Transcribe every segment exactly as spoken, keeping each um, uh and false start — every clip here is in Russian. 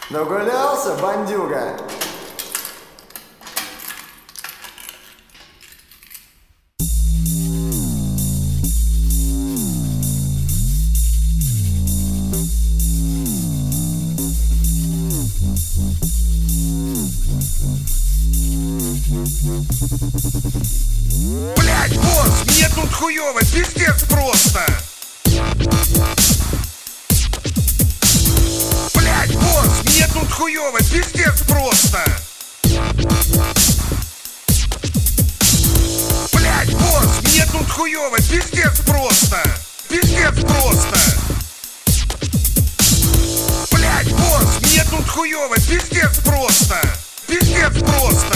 Нагулялся, бандюга? Блять, босс, мне тут хуёво, пиздец просто. Блять, босс, мне тут хуёво, пиздец просто. Блять, босс, мне тут хуёво, пиздец просто. Пиздец просто. Блять, босс, мне тут хуёво, пиздец просто. Пиздец просто.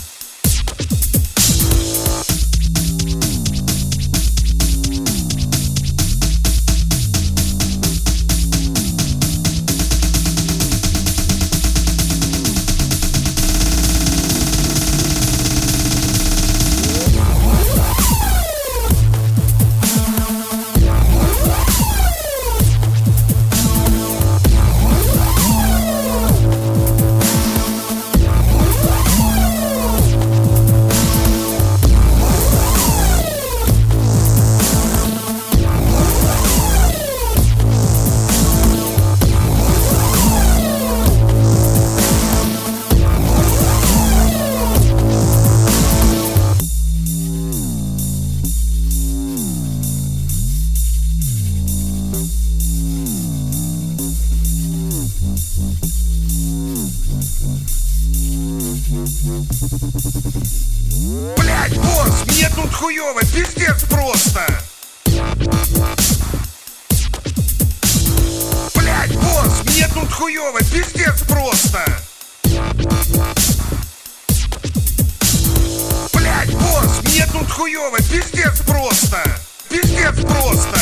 Блять, босс, мне тут хуёво, пиздец просто. Блять, босс, мне тут хуёво, пиздец просто. Блять, босс, мне тут хуёво, пиздец просто. Пиздец просто.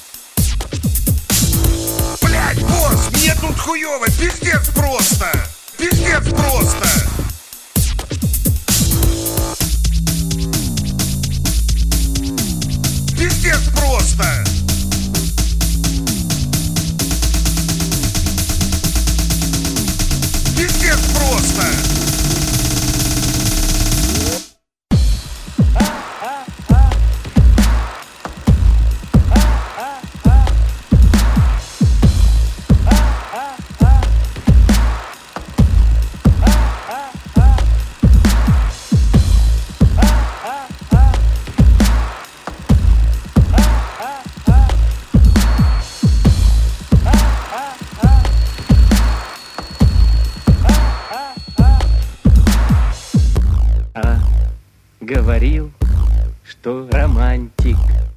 Блять, босс, мне тут хуёво, пиздец просто. Пиздец просто. Пиздец просто! Пиздец просто! Говорил, что романтик.